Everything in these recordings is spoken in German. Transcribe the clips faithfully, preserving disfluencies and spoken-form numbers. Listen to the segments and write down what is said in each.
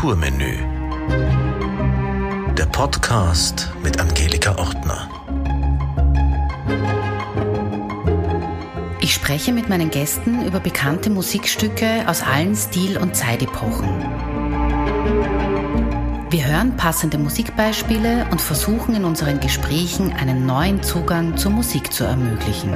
Kulturmenü. Der Podcast mit Angelika Ortner. Ich spreche mit meinen Gästen über bekannte Musikstücke aus allen Stil- und Zeitepochen. Wir hören passende Musikbeispiele und versuchen in unseren Gesprächen einen neuen Zugang zur Musik zu ermöglichen.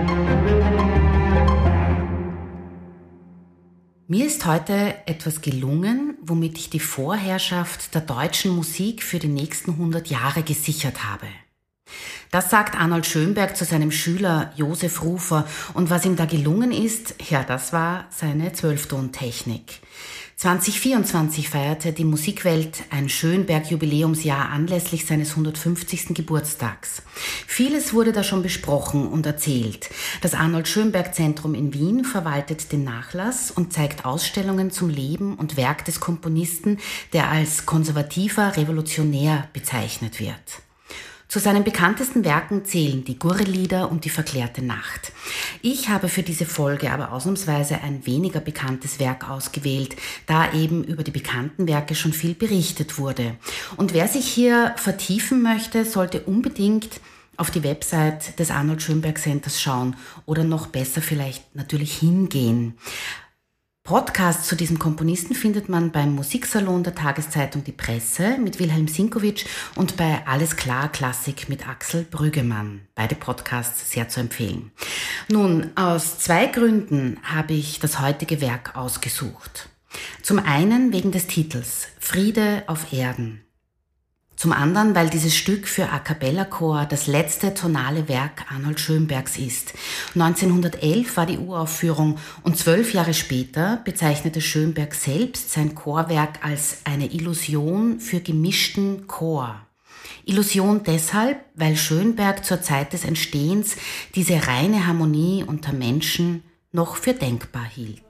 Mir ist heute etwas gelungen, womit ich die Vorherrschaft der deutschen Musik für die nächsten hundert Jahre gesichert habe. Das sagt Arnold Schönberg zu seinem Schüler Josef Rufer. Und was ihm da gelungen ist, ja, das war seine Zwölftontechnik. zwanzig vierundzwanzig feierte die Musikwelt ein Schönberg-Jubiläumsjahr anlässlich seines hundertfünfzigsten Geburtstags. Vieles wurde da schon besprochen und erzählt. Das Arnold-Schönberg-Zentrum in Wien verwaltet den Nachlass und zeigt Ausstellungen zum Leben und Werk des Komponisten, der als konservativer Revolutionär bezeichnet wird. Zu seinen bekanntesten Werken zählen die Gurrelieder und die Verklärte Nacht. Ich habe für diese Folge aber ausnahmsweise ein weniger bekanntes Werk ausgewählt, da eben über die bekannten Werke schon viel berichtet wurde. Und wer sich hier vertiefen möchte, sollte unbedingt auf die Website des Arnold Schönberg Centers schauen oder noch besser vielleicht natürlich hingehen. Podcasts zu diesem Komponisten findet man beim Musiksalon der Tageszeitung Die Presse mit Wilhelm Sinkowitsch und bei Alles klar Klassik mit Axel Brüggemann. Beide Podcasts sehr zu empfehlen. Nun, aus zwei Gründen habe ich das heutige Werk ausgesucht. Zum einen wegen des Titels Friede auf Erden. Zum anderen, weil dieses Stück für A Cappella Chor das letzte tonale Werk Arnold Schönbergs ist. neunzehnhundertelf war die Uraufführung und zwölf Jahre später bezeichnete Schönberg selbst sein Chorwerk als eine Illusion für gemischten Chor. Illusion deshalb, weil Schönberg zur Zeit des Entstehens diese reine Harmonie unter Menschen noch für denkbar hielt.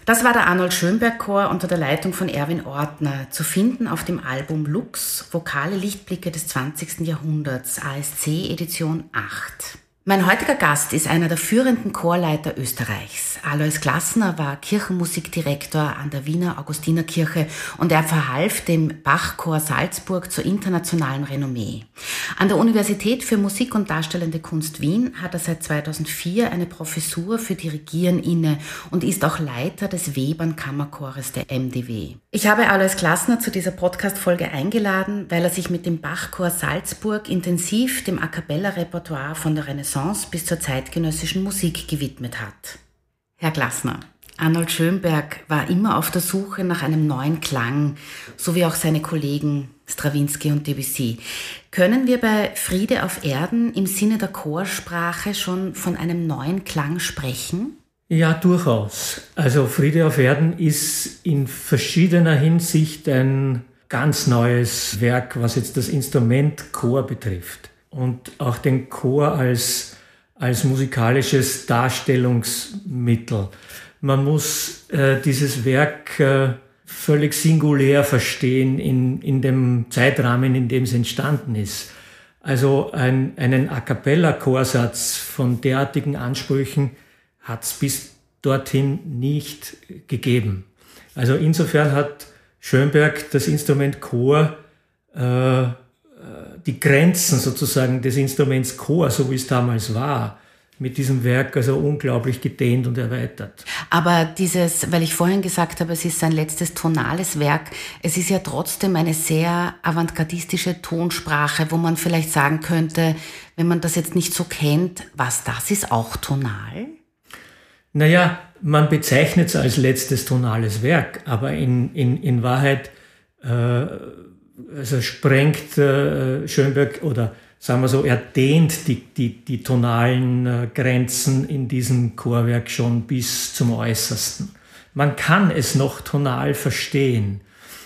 Das war der Arnold Schönberg Chor unter der Leitung von Erwin Ortner, zu finden auf dem Album Lux, Vokale Lichtblicke des zwanzigsten Jahrhunderts, A S C Edition acht. Mein heutiger Gast ist einer der führenden Chorleiter Österreichs. Alois Glassner war Kirchenmusikdirektor an der Wiener Augustinerkirche und er verhalf dem Bachchor Salzburg zur internationalen Renommee. An der Universität für Musik und Darstellende Kunst Wien hat er seit zweitausendvier eine Professur für Dirigieren inne und ist auch Leiter des Webern-Kammerchores der M D W. Ich habe Alois Glassner zu dieser Podcast-Folge eingeladen, weil er sich mit dem Bachchor Salzburg intensiv dem A-cappella-Repertoire von der Renaissance bis zur zeitgenössischen Musik gewidmet hat. Herr Glassner, Arnold Schönberg war immer auf der Suche nach einem neuen Klang, so wie auch seine Kollegen Strawinsky und Debussy. Können wir bei Friede auf Erden im Sinne der Chorsprache schon von einem neuen Klang sprechen? Ja, durchaus. Also Friede auf Erden ist in verschiedener Hinsicht ein ganz neues Werk, was jetzt das Instrument Chor betrifft. Und auch den Chor als, als musikalisches Darstellungsmittel. Man muss äh, dieses Werk äh, völlig singulär verstehen in, in dem Zeitrahmen, in dem es entstanden ist. Also ein, einen A-cappella-Chorsatz von derartigen Ansprüchen hat es bis dorthin nicht gegeben. Also insofern hat Schönberg das Instrument Chor äh, die Grenzen sozusagen des Instruments Chor, so wie es damals war, mit diesem Werk also unglaublich gedehnt und erweitert. Aber dieses, weil ich vorhin gesagt habe, es ist sein letztes tonales Werk, es ist ja trotzdem eine sehr avantgardistische Tonsprache, wo man vielleicht sagen könnte, wenn man das jetzt nicht so kennt, was das ist auch tonal? Naja, man bezeichnet es als letztes tonales Werk, aber in, in, in Wahrheit äh, also sprengt äh, Schönberg oder sagen wir so, er dehnt die, die, die tonalen äh, Grenzen in diesem Chorwerk schon bis zum Äußersten. Man kann es noch tonal verstehen,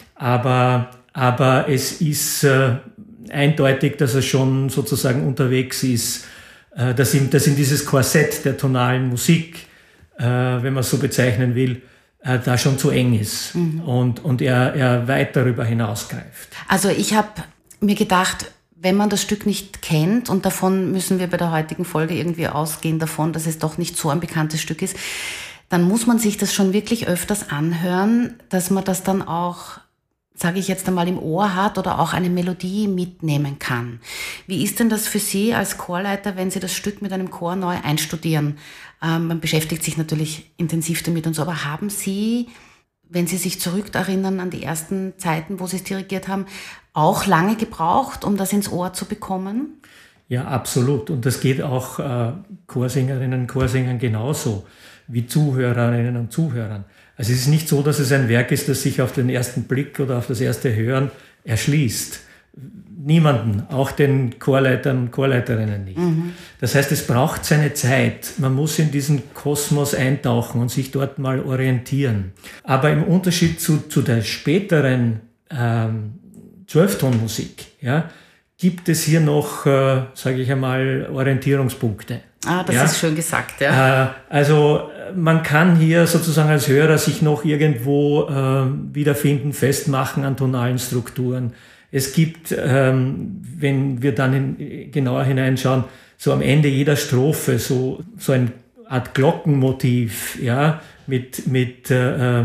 aber, aber es ist äh, eindeutig, dass er schon sozusagen unterwegs ist, äh, dass, ihm, dass ihm dieses Korsett der tonalen Musik, äh, wenn man es so bezeichnen will, da schon zu eng ist mhm. und, und er, er weit darüber hinausgreift. Also ich habe mir gedacht, wenn man das Stück nicht kennt, und davon müssen wir bei der heutigen Folge irgendwie ausgehen davon, dass es doch nicht so ein bekanntes Stück ist, dann muss man sich das schon wirklich öfters anhören, dass man das dann auch, sage ich jetzt einmal, im Ohr hat oder auch eine Melodie mitnehmen kann. Wie ist denn das für Sie als Chorleiter, wenn Sie das Stück mit einem Chor neu einstudieren? Ähm, man beschäftigt sich natürlich intensiv damit und so, aber haben Sie, wenn Sie sich zurückerinnern an die ersten Zeiten, wo Sie es dirigiert haben, auch lange gebraucht, um das ins Ohr zu bekommen? Ja, absolut. Und das geht auch äh, Chorsängerinnen und Chorsängern genauso wie Zuhörerinnen und Zuhörern. Also es ist nicht so, dass es ein Werk ist, das sich auf den ersten Blick oder auf das erste Hören erschließt. Niemanden, auch den Chorleitern und Chorleiterinnen nicht. Mhm. Das heißt, es braucht seine Zeit. Man muss in diesen Kosmos eintauchen und sich dort mal orientieren. Aber im Unterschied zu, zu der späteren ähm, Zwölftonmusik, ja, gibt es hier noch, äh, sage ich einmal, Orientierungspunkte. Ah, das ja? ist schön gesagt, ja. Äh, also man kann hier sozusagen als Hörer sich noch irgendwo äh, wiederfinden, festmachen an tonalen Strukturen. Es gibt, ähm, wenn wir dann in, genauer hineinschauen, so am Ende jeder Strophe so so eine Art Glockenmotiv, ja, mit mit äh,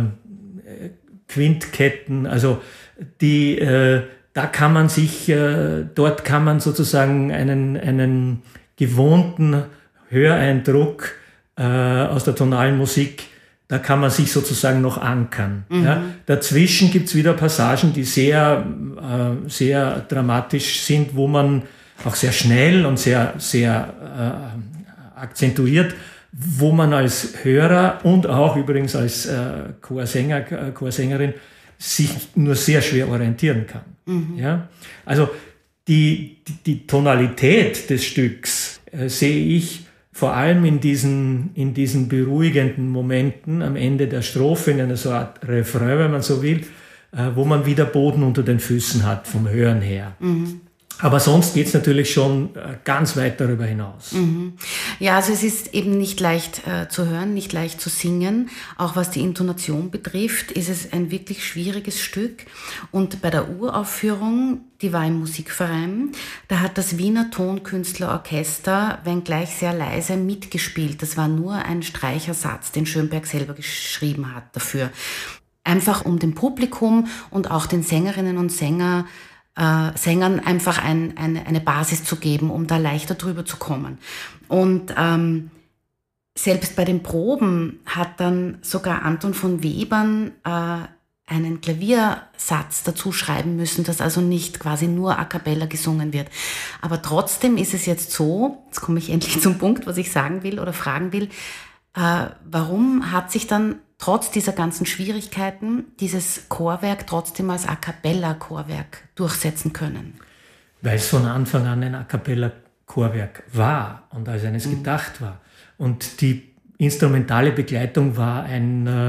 Quintketten. Also die, äh, da kann man sich, äh, dort kann man sozusagen einen einen gewohnten Höreindruck äh, aus der tonalen Musik, da kann man sich sozusagen noch ankern. Mhm. Ja. Dazwischen gibt's wieder Passagen, die sehr, äh, sehr dramatisch sind, wo man auch sehr schnell und sehr, sehr äh, akzentuiert, wo man als Hörer und auch übrigens als äh, Chorsänger, äh, Chorsängerin sich nur sehr schwer orientieren kann. Mhm. Ja. Also die, die, die Tonalität des Stücks äh, sehe ich vor allem in diesen, in diesen beruhigenden Momenten am Ende der Strophe, in einer so Art Refrain, wenn man so will, äh, wo man wieder Boden unter den Füßen hat, vom Hören her. Mhm. Aber sonst geht es natürlich schon ganz weit darüber hinaus. Mhm. Ja, also es ist eben nicht leicht äh, zu hören, nicht leicht zu singen. Auch was die Intonation betrifft, ist es ein wirklich schwieriges Stück. Und bei der Uraufführung, die war im Musikverein, da hat das Wiener Tonkünstlerorchester, wenngleich sehr leise, mitgespielt. Das war nur ein Streichersatz, den Schönberg selber geschrieben hat dafür. Einfach um dem Publikum und auch den Sängerinnen und Sängern Äh, Sängern einfach ein, eine, eine Basis zu geben, um da leichter drüber zu kommen. Und ähm, selbst bei den Proben hat dann sogar Anton von Webern äh, einen Klaviersatz dazu schreiben müssen, dass also nicht quasi nur a cappella gesungen wird. Aber trotzdem ist es jetzt so, jetzt komme ich endlich zum Punkt, was ich sagen will oder fragen will, äh, warum hat sich dann trotz dieser ganzen Schwierigkeiten dieses Chorwerk trotzdem als a cappella Chorwerk durchsetzen können? Weil es von Anfang an ein a cappella Chorwerk war und als eines mhm. gedacht war. Und die instrumentale Begleitung war ein, äh,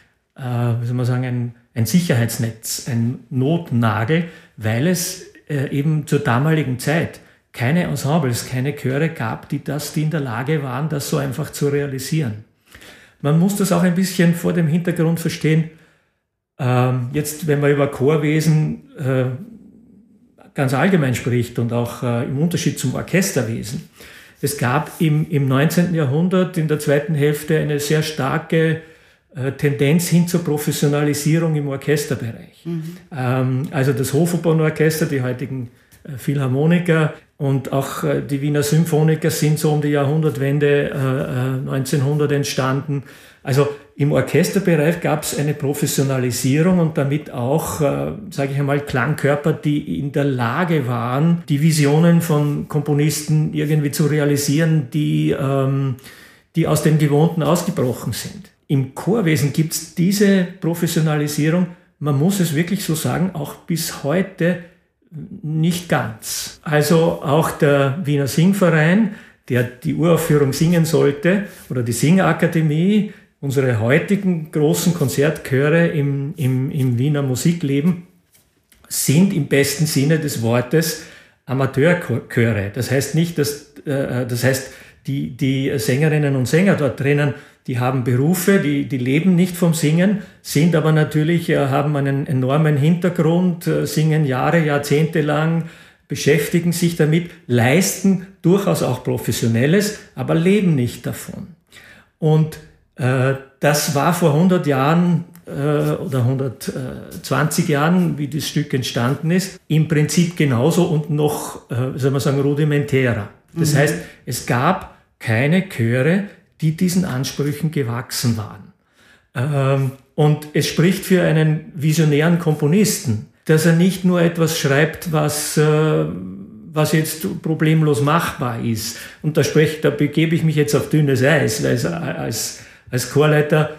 wie soll man sagen, ein, ein Sicherheitsnetz, ein Notnagel, weil es äh, eben zur damaligen Zeit keine Ensembles, keine Chöre gab, die, das, die in der Lage waren, das so einfach zu realisieren. Man muss das auch ein bisschen vor dem Hintergrund verstehen. Ähm, jetzt, wenn man über Chorwesen äh, ganz allgemein spricht und auch äh, im Unterschied zum Orchesterwesen. Es gab im, im neunzehnten Jahrhundert, in der zweiten Hälfte, eine sehr starke äh, Tendenz hin zur Professionalisierung im Orchesterbereich. Mhm. Ähm, also das Hofopernorchester, die heutigen äh, Philharmoniker, und auch äh, die Wiener Symphoniker sind so um die Jahrhundertwende äh, neunzehnhundert entstanden. Also im Orchesterbereich gab es eine Professionalisierung und damit auch, äh, sage ich einmal, Klangkörper, die in der Lage waren, die Visionen von Komponisten irgendwie zu realisieren, die, ähm, die aus dem Gewohnten ausgebrochen sind. Im Chorwesen gibt es diese Professionalisierung, man muss es wirklich so sagen, auch bis heute nicht ganz. Also auch der Wiener Singverein, der die Uraufführung singen sollte, oder die Singakademie, unsere heutigen großen Konzertchöre im, im, im Wiener Musikleben, sind im besten Sinne des Wortes Amateurchöre. Das heißt nicht, dass, äh, das heißt, die, die Sängerinnen und Sänger dort drinnen, die haben Berufe, die, die leben nicht vom Singen, sind aber natürlich, äh, haben einen enormen Hintergrund, äh, singen Jahre, Jahrzehnte lang, beschäftigen sich damit, leisten durchaus auch Professionelles, aber leben nicht davon. Und äh, das war vor hundert Jahren äh, oder hundertzwanzig Jahren, wie das Stück entstanden ist, im Prinzip genauso und noch, äh, soll man sagen, rudimentärer. Das mhm. heißt, es gab keine Chöre, die diesen Ansprüchen gewachsen waren. Ähm, und es spricht für einen visionären Komponisten, dass er nicht nur etwas schreibt, was, äh, was jetzt problemlos machbar ist. Und da, spreche, da begebe ich mich jetzt auf dünnes Eis, weil als, als Chorleiter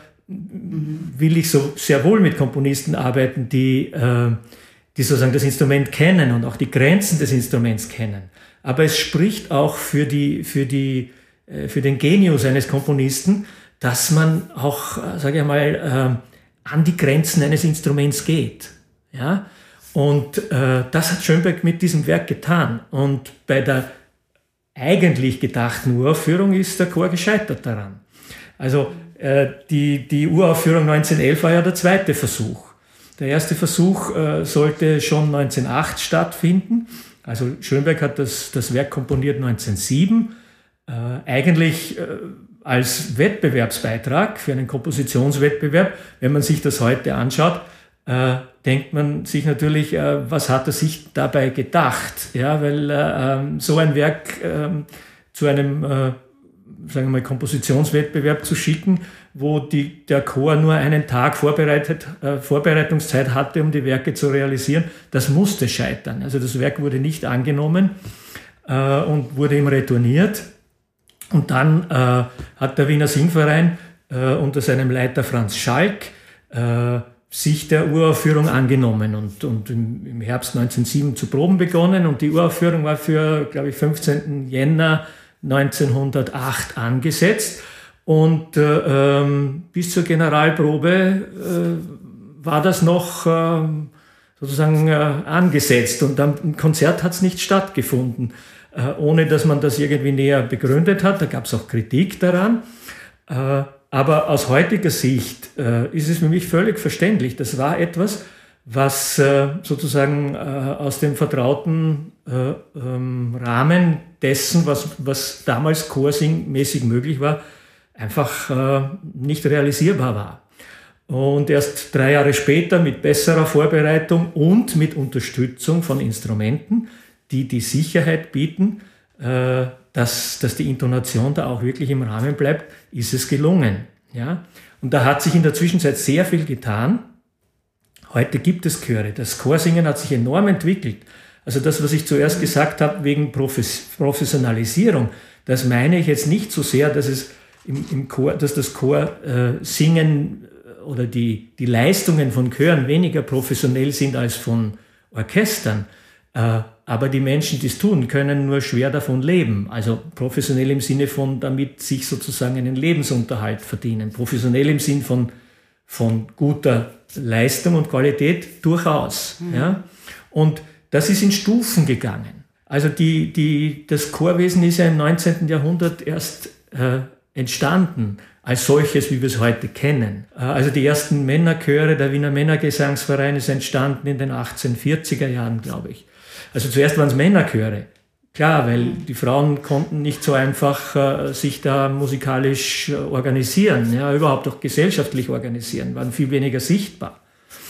will ich so sehr wohl mit Komponisten arbeiten, die, äh, die sozusagen das Instrument kennen und auch die Grenzen des Instruments kennen. Aber es spricht auch für die, für die für den Genius eines Komponisten, dass man auch, sage ich mal, an die Grenzen eines Instruments geht. Ja? Und äh, das hat Schönberg mit diesem Werk getan. Und bei der eigentlich gedachten Uraufführung ist der Chor gescheitert daran. Also äh, die, die Uraufführung neunzehnhundertelf war ja der zweite Versuch. Der erste Versuch äh, sollte schon neunzehnhundertacht stattfinden. Also Schönberg hat das, das Werk komponiert neunzehnhundertsieben. Äh, eigentlich äh, als Wettbewerbsbeitrag für einen Kompositionswettbewerb. Wenn man sich das heute anschaut, äh, denkt man sich natürlich, äh, was hat er sich dabei gedacht? Ja, weil äh, so ein Werk äh, zu einem, äh, sagen wir mal, Kompositionswettbewerb zu schicken, wo die, der Chor nur einen Tag vorbereitet, äh, Vorbereitungszeit hatte, um die Werke zu realisieren, das musste scheitern. Also das Werk wurde nicht angenommen äh, und wurde ihm retourniert. Und dann äh, hat der Wiener Singverein äh, unter seinem Leiter Franz Schalk äh, sich der Uraufführung angenommen und, und im, im Herbst neunzehnhundertsieben zu proben begonnen. Und die Uraufführung war für, glaube ich, fünfzehnten Jänner neunzehnhundertacht angesetzt. Und äh, ähm, bis zur Generalprobe äh, war das noch, äh, sozusagen äh, angesetzt und am Konzert hat es nicht stattgefunden, äh, ohne dass man das irgendwie näher begründet hat. Da gab es auch Kritik daran. Äh, aber aus heutiger Sicht äh, ist es für mich völlig verständlich. Das war etwas, was äh, sozusagen äh, aus dem vertrauten äh, ähm, Rahmen dessen, was, was damals chorsingmäßig möglich war, einfach äh, nicht realisierbar war. Und erst drei Jahre später mit besserer Vorbereitung und mit Unterstützung von Instrumenten, die die Sicherheit bieten, äh, dass, dass die Intonation da auch wirklich im Rahmen bleibt, ist es gelungen. Ja? Und da hat sich in der Zwischenzeit sehr viel getan. Heute gibt es Chöre. Das Chorsingen hat sich enorm entwickelt. Also das, was ich zuerst gesagt habe, wegen Profes- Professionalisierung, das meine ich jetzt nicht so sehr, dass es im, im Chor, dass das Chorsingen oder die, die Leistungen von Chören weniger professionell sind als von Orchestern. Äh, aber die Menschen, die es tun, können nur schwer davon leben. Also professionell im Sinne von, damit sich sozusagen einen Lebensunterhalt verdienen. Professionell im Sinn von, von guter Leistung und Qualität durchaus. Mhm. Ja? Und das ist in Stufen gegangen. Also die, die, das Chorwesen ist ja im neunzehnten Jahrhundert erst äh, entstanden, als solches, wie wir es heute kennen. Also die ersten Männerchöre, der Wiener Männergesangsverein ist entstanden in den achtzehnhundertvierziger Jahren, glaube ich. Also zuerst waren es Männerchöre. Klar, weil die Frauen konnten nicht so einfach äh, sich da musikalisch äh, organisieren, ja, überhaupt auch gesellschaftlich organisieren, waren viel weniger sichtbar.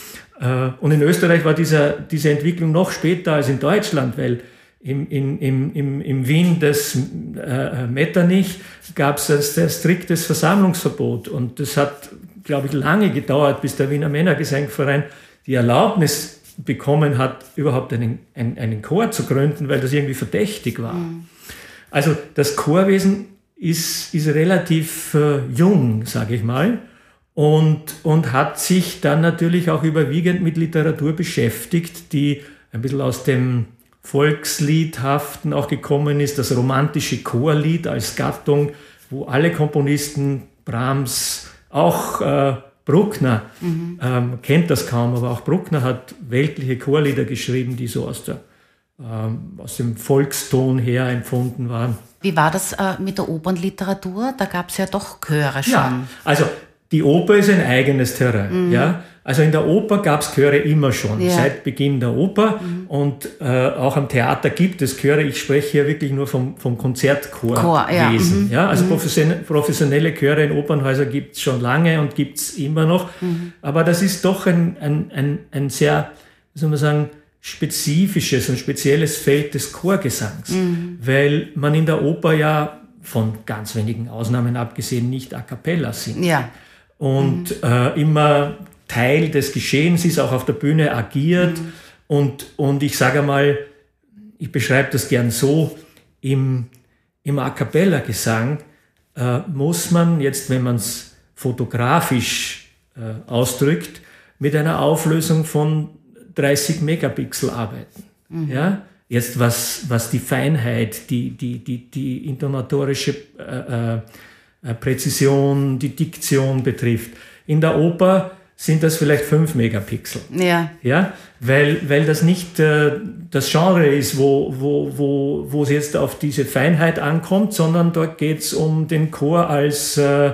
Äh, und in Österreich war dieser, diese Entwicklung noch später als in Deutschland, weil Im, im, im, im, im Wien des äh, Metternich gab es ein sehr striktes Versammlungsverbot und das hat, glaube ich, lange gedauert, bis der Wiener Männergesangverein die Erlaubnis bekommen hat, überhaupt einen, einen, einen Chor zu gründen, weil das irgendwie verdächtig war. Mhm. Also das Chorwesen ist, ist relativ äh, jung, sage ich mal, und, und hat sich dann natürlich auch überwiegend mit Literatur beschäftigt, die ein bisschen aus dem Volksliedhaften auch gekommen ist, das romantische Chorlied als Gattung, wo alle Komponisten, Brahms, auch äh, Bruckner, mhm. ähm, kennt das kaum, aber auch Bruckner hat weltliche Chorlieder geschrieben, die so aus, der, ähm, aus dem Volkston her empfunden waren. Wie war das äh, mit der Opernliteratur? Da gab es ja doch Chöre schon. Ja, also die Oper ist ein eigenes Terrain. Mhm. Ja? Also in der Oper gab es Chöre immer schon, ja. Seit Beginn der Oper. Mhm. Und äh, auch am Theater gibt es Chöre. Ich spreche hier wirklich nur vom, vom Konzertchorwesen. Ja. Ja? Also mhm. professionelle Chöre in Opernhäusern gibt es schon lange und gibt es immer noch. Mhm. Aber das ist doch ein, ein, ein, ein sehr, wie soll man sagen, spezifisches und spezielles Feld des Chorgesangs. Mhm. Weil man in der Oper ja von ganz wenigen Ausnahmen abgesehen nicht a cappella singt. Ja. Und mhm. äh, immer Teil des Geschehens ist, auch auf der Bühne agiert. Mhm. Und, und ich sage einmal, ich beschreibe das gern so, im, im A Cappella-Gesang äh, muss man jetzt, wenn man es fotografisch äh, ausdrückt, mit einer Auflösung von dreißig Megapixel arbeiten. Mhm. Ja? Jetzt was, was die Feinheit, die, die, die, die intonatorische äh, äh, Präzision, die Diktion betrifft. In der Oper sind das vielleicht fünf Megapixel. Ja. Ja? Weil, weil das nicht äh, das Genre ist, wo, wo, wo, wo es jetzt auf diese Feinheit ankommt, sondern dort geht es um den Chor als äh,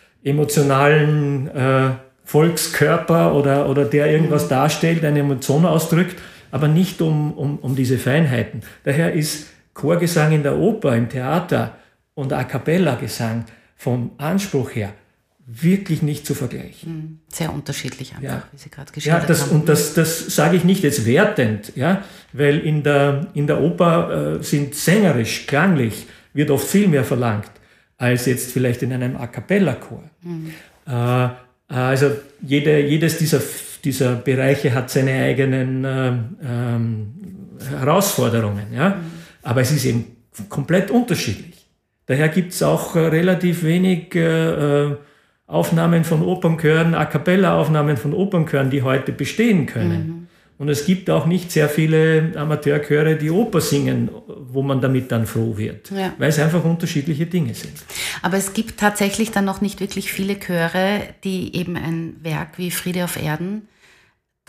emotionalen äh, Volkskörper oder, oder der irgendwas mhm. darstellt, eine Emotion ausdrückt, aber nicht um, um, um diese Feinheiten. Daher ist Chorgesang in der Oper, im Theater und A Cappella-Gesang vom Anspruch her wirklich nicht zu vergleichen. Sehr unterschiedlich einfach, ja. wie Sie gerade geschildert ja, das, haben. Und das, das sage ich nicht jetzt wertend, ja, weil in der, in der Oper äh, sind sängerisch, klanglich, wird oft viel mehr verlangt, als jetzt vielleicht in einem A Cappella-Chor. Mhm. Äh, also jede, jedes dieser, dieser Bereiche hat seine eigenen äh, ähm, Herausforderungen, ja, mhm. aber es ist eben komplett unterschiedlich. Daher gibt es auch äh, relativ wenig äh, Aufnahmen von Opernchören, A Cappella-Aufnahmen von Opernchören, die heute bestehen können. Mhm. Und es gibt auch nicht sehr viele Amateurchöre, die Oper singen, wo man damit dann froh wird, ja. weil es einfach unterschiedliche Dinge sind. Aber es gibt tatsächlich dann noch nicht wirklich viele Chöre, die eben ein Werk wie Friede auf Erden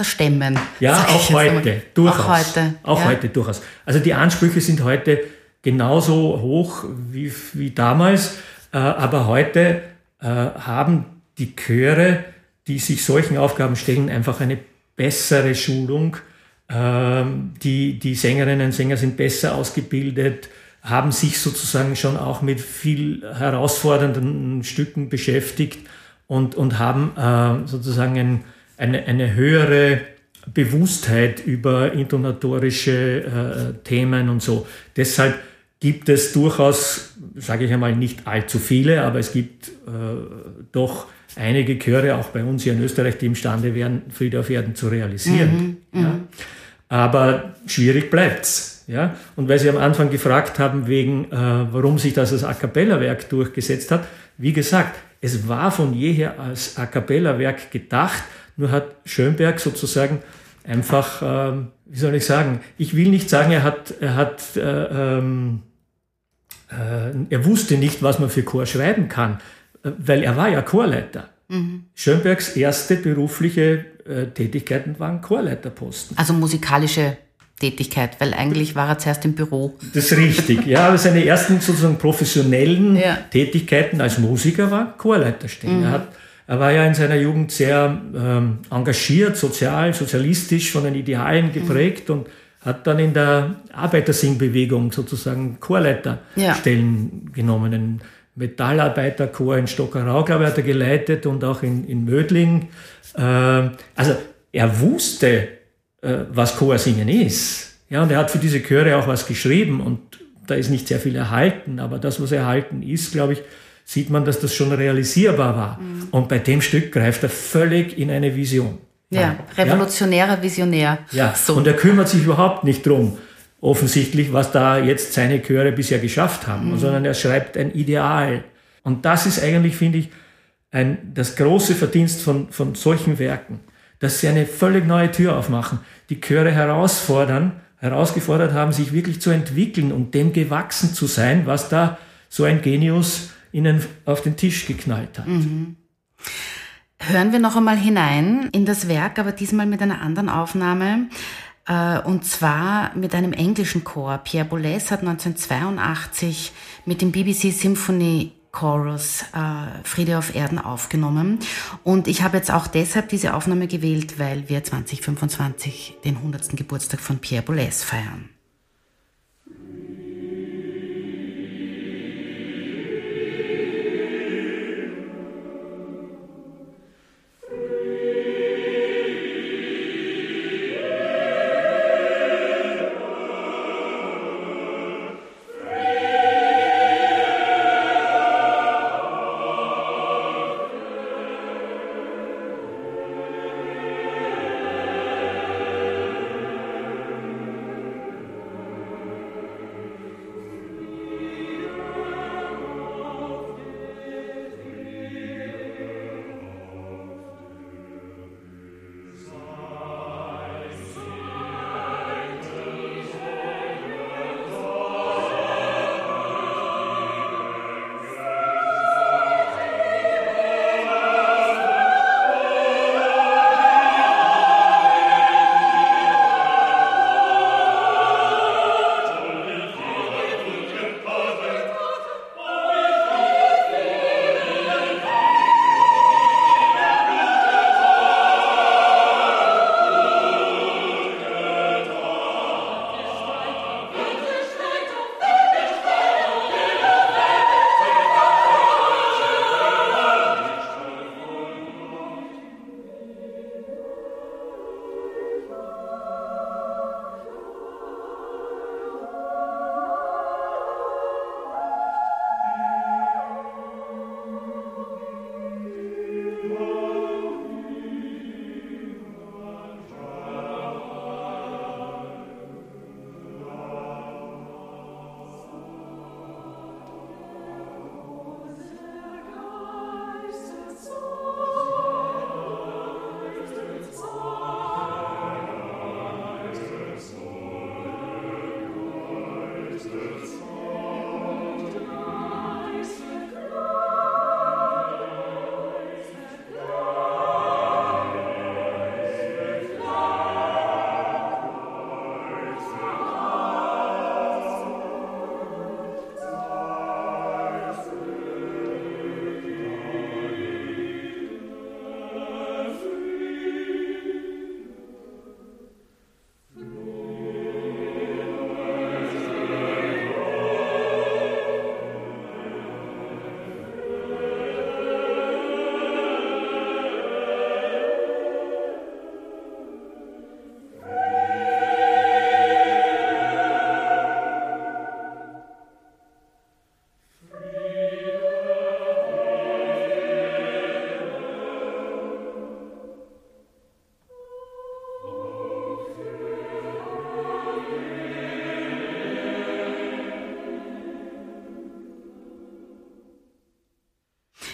das Stemmen. Ja, auch heute, durchaus. Auch heute, auch ja? heute durchaus. Also die Ansprüche sind heute genauso hoch wie, wie damals, äh, aber heute äh, haben die Chöre, die sich solchen Aufgaben stellen, einfach eine bessere Schulung. Äh, die, die Sängerinnen und Sänger sind besser ausgebildet, haben sich sozusagen schon auch mit viel herausfordernden Stücken beschäftigt und, und haben äh, sozusagen ein, eine, eine höhere Bewusstheit über intonatorische äh, Themen und so. Deshalb gibt es durchaus, sage ich einmal, nicht allzu viele, aber es gibt äh, doch einige Chöre, auch bei uns hier in Österreich, die imstande wären, Friede auf Erden zu realisieren. Mhm, ja. Aber schwierig bleibt's. Ja? Und weil Sie am Anfang gefragt haben, wegen, äh, warum sich das als A-Cappella-Werk durchgesetzt hat, wie gesagt, es war von jeher als A-Cappella-Werk gedacht, nur hat Schönberg sozusagen einfach, äh, wie soll ich sagen, ich will nicht sagen, er hat, er hat, äh, ähm, äh, er wusste nicht, was man für Chor schreiben kann, äh, weil er war ja Chorleiter. Mhm. Schönbergs erste berufliche äh, Tätigkeiten waren Chorleiterposten. Also musikalische Tätigkeit, weil eigentlich war er zuerst im Büro. Das ist richtig, ja, aber seine ersten sozusagen professionellen ja. Tätigkeiten als Musiker war Chorleiterstellen. Mhm. Er, hat, er war ja in seiner Jugend sehr ähm, engagiert, sozial, sozialistisch, von den Idealen geprägt mhm. und hat dann in der Arbeitersingbewegung sozusagen Chorleiterstellen ja. genommen. Ein Metallarbeiterchor in Stockerau, glaube ich, hat er geleitet und auch in, in Mödling. Äh, also er wusste, was Chorsingen ist. Ja, und er hat für diese Chöre auch was geschrieben und da ist nicht sehr viel erhalten, aber das, was erhalten ist, glaube ich, sieht man, dass das schon realisierbar war. Mhm. Und bei dem Stück greift er völlig in eine Vision. Ja, revolutionärer ja? Visionär. Ja, so. Und er kümmert sich überhaupt nicht drum, offensichtlich, was da jetzt seine Chöre bisher geschafft haben, mhm. sondern er schreibt ein Ideal. Und das ist eigentlich, finde ich, ein, das große Verdienst von, von solchen Werken, dass sie eine völlig neue Tür aufmachen, die Chöre herausfordern, herausgefordert haben, sich wirklich zu entwickeln und dem gewachsen zu sein, was da so ein Genius ihnen auf den Tisch geknallt hat. Mhm. Hören wir noch einmal hinein in das Werk, aber diesmal mit einer anderen Aufnahme, äh, und zwar mit einem englischen Chor. Pierre Boulez hat neunzehnhundertzweiundachtzig mit dem B B C Symphony Chorus äh, Friede auf Erden aufgenommen. Und ich habe jetzt auch deshalb diese Aufnahme gewählt, weil wir zwanzig fünfundzwanzig den hundertsten Geburtstag von Pierre Boulez feiern.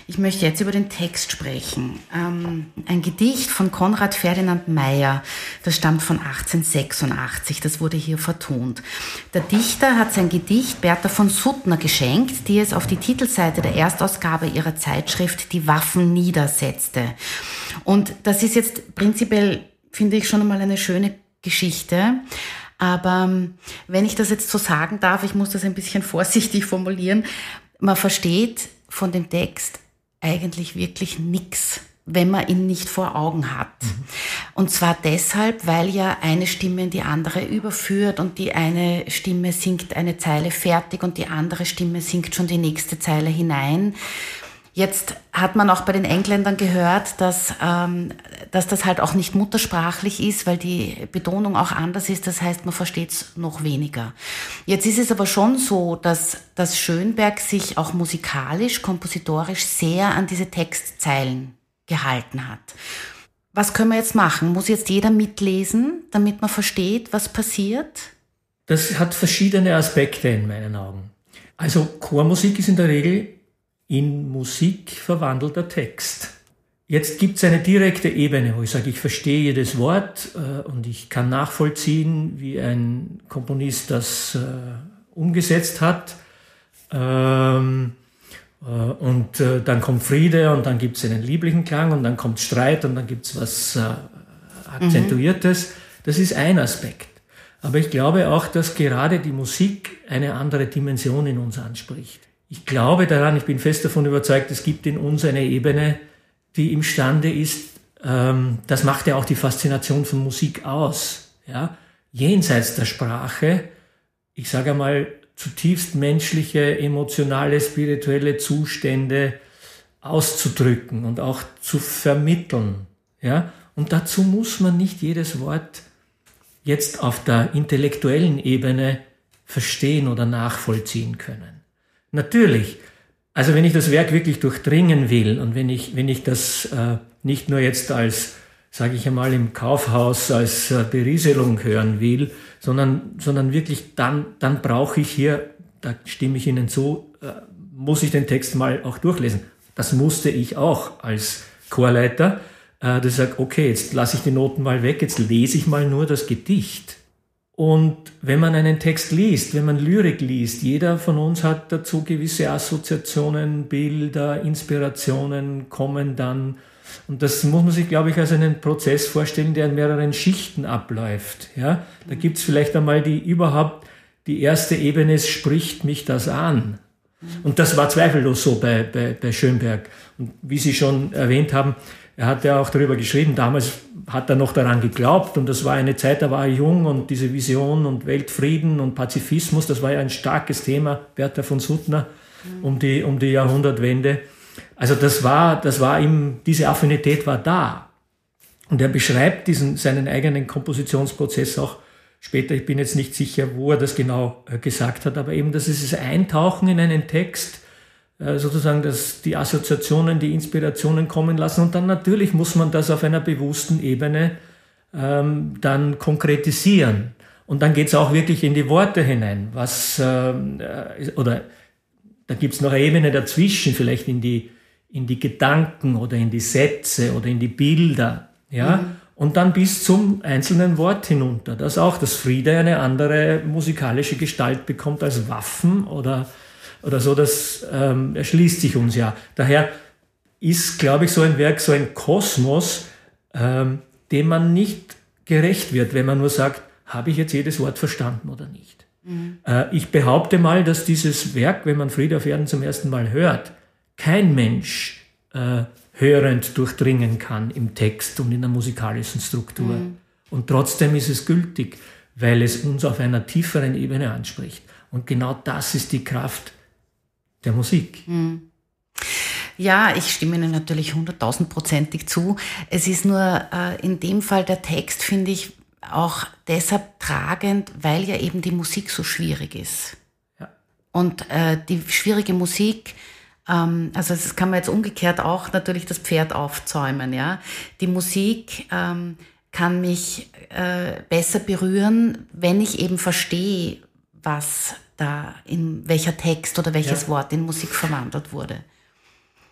Ich möchte jetzt über den Text sprechen. Ähm, ein Gedicht von Konrad Ferdinand Meyer, das stammt von achtzehnhundertsechsundachtzig, das wurde hier vertont. Der Dichter hat sein Gedicht Bertha von Suttner geschenkt, die es auf die Titelseite der Erstausgabe ihrer Zeitschrift Die Waffen niedersetzte. Und das ist jetzt prinzipiell, finde ich, schon einmal eine schöne Geschichte. Aber wenn ich das jetzt so sagen darf, ich muss das ein bisschen vorsichtig formulieren, man versteht von dem Text eigentlich wirklich nichts, wenn man ihn nicht vor Augen hat. Mhm. Und zwar deshalb, weil ja eine Stimme in die andere überführt und die eine Stimme singt eine Zeile fertig und die andere Stimme singt schon die nächste Zeile hinein. Jetzt hat man auch bei den Engländern gehört, dass, ähm, dass das halt auch nicht muttersprachlich ist, weil die Betonung auch anders ist. Das heißt, man versteht es noch weniger. Jetzt ist es aber schon so, dass, dass Schönberg sich auch musikalisch, kompositorisch sehr an diese Textzeilen gehalten hat. Was können wir jetzt machen? Muss jetzt jeder mitlesen, damit man versteht, was passiert? Das hat verschiedene Aspekte in meinen Augen. Also Chormusik ist in der Regel in Musik verwandelter Text. Jetzt gibt es eine direkte Ebene, wo ich sage, ich verstehe jedes Wort äh, und ich kann nachvollziehen, wie ein Komponist das äh, umgesetzt hat. Ähm, äh, und äh, dann kommt Friede und dann gibt es einen lieblichen Klang und dann kommt Streit und dann gibt es was äh, Akzentuiertes. Mhm. Das ist ein Aspekt. Aber ich glaube auch, dass gerade die Musik eine andere Dimension in uns anspricht. Ich glaube daran, ich bin fest davon überzeugt, es gibt in uns eine Ebene, die imstande ist, ähm, das macht ja auch die Faszination von Musik aus, ja, jenseits der Sprache, ich sage einmal, zutiefst menschliche, emotionale, spirituelle Zustände auszudrücken und auch zu vermitteln, ja. Und dazu muss man nicht jedes Wort jetzt auf der intellektuellen Ebene verstehen oder nachvollziehen können. Natürlich, also wenn ich das Werk wirklich durchdringen will und wenn ich, wenn ich das äh, nicht nur jetzt als, sage ich einmal, im Kaufhaus als äh, Berieselung hören will, sondern, sondern wirklich dann, dann brauche ich hier, da stimme ich Ihnen zu, äh, muss ich den Text mal auch durchlesen. Das musste ich auch als Chorleiter, äh, dass ich sage, okay, jetzt lasse ich die Noten mal weg, jetzt lese ich mal nur das Gedicht. Und wenn man einen Text liest, wenn man Lyrik liest, jeder von uns hat dazu gewisse Assoziationen, Bilder, Inspirationen kommen dann. Und das muss man sich, glaube ich, als einen Prozess vorstellen, der in mehreren Schichten abläuft. Ja, da gibt es vielleicht einmal die überhaupt, die erste Ebene, es spricht mich das an. Und das war zweifellos so bei, bei, bei Schönberg. Und wie Sie schon erwähnt haben, er hat ja auch darüber geschrieben, damals hat er noch daran geglaubt und das war eine Zeit, da war er jung und diese Vision und Weltfrieden und Pazifismus, das war ja ein starkes Thema, Bertha von Suttner, um die, um die Jahrhundertwende. Also das war, das war ihm, diese Affinität war da. Und er beschreibt diesen, seinen eigenen Kompositionsprozess auch später, ich bin jetzt nicht sicher, wo er das genau gesagt hat, aber eben, das ist das Eintauchen in einen Text, sozusagen, dass die Assoziationen, die Inspirationen kommen lassen und dann natürlich muss man das auf einer bewussten Ebene ähm, dann konkretisieren und dann geht es auch wirklich in die Worte hinein, was ähm, äh, oder da gibt es noch eine Ebene dazwischen, vielleicht in die in die Gedanken oder in die Sätze oder in die Bilder, ja, mhm. Und dann bis zum einzelnen Wort hinunter, dass auch das Friede eine andere musikalische Gestalt bekommt als Waffen oder oder so, das ähm, erschließt sich uns ja. Daher ist, glaube ich, so ein Werk, so ein Kosmos, ähm, dem man nicht gerecht wird, wenn man nur sagt, habe ich jetzt jedes Wort verstanden oder nicht. Mhm. Äh, ich behaupte mal, dass dieses Werk, wenn man Friede auf Erden zum ersten Mal hört, kein Mensch äh, hörend durchdringen kann im Text und in der musikalischen Struktur. Mhm. Und trotzdem ist es gültig, weil es uns auf einer tieferen Ebene anspricht. Und genau das ist die Kraft der Musik. Ja, ich stimme Ihnen natürlich hunderttausendprozentig zu. Es ist nur äh, in dem Fall der Text, finde ich, auch deshalb tragend, weil ja eben die Musik so schwierig ist. Ja. Und äh, die schwierige Musik, ähm, also das kann man jetzt umgekehrt auch natürlich das Pferd aufzäumen. Ja? Die Musik ähm, kann mich äh, besser berühren, wenn ich eben verstehe, was da in welcher Text oder welches ja. Wort in Musik verwandelt wurde.